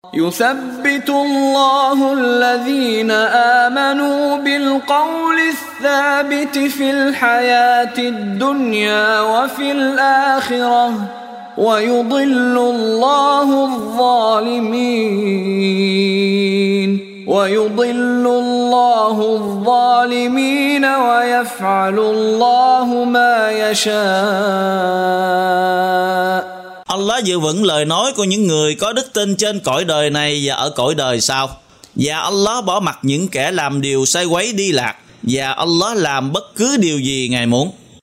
يثبت الله الذين آمنوا بالقول الثابت في الحياة الدنيا وفي الآخرة ويضل الله الظالمين ويفعل الله ما يشاء. Allah giữ vững lời nói của những người có đức tin trên cõi đời này và ở cõi đời sau. Và Allah bỏ mặc những kẻ làm điều sai quấy đi lạc. Và Allah làm bất cứ điều gì Ngài muốn.